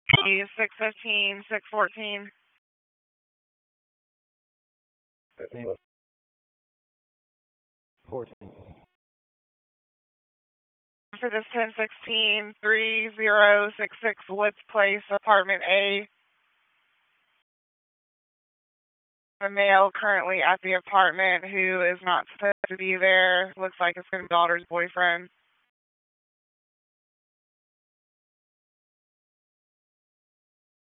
615, 614. Name 14. For this 1016 3066 Woods Place, apartment A. A male currently at the apartment who is not supposed to be there. Looks like it's his daughter's boyfriend.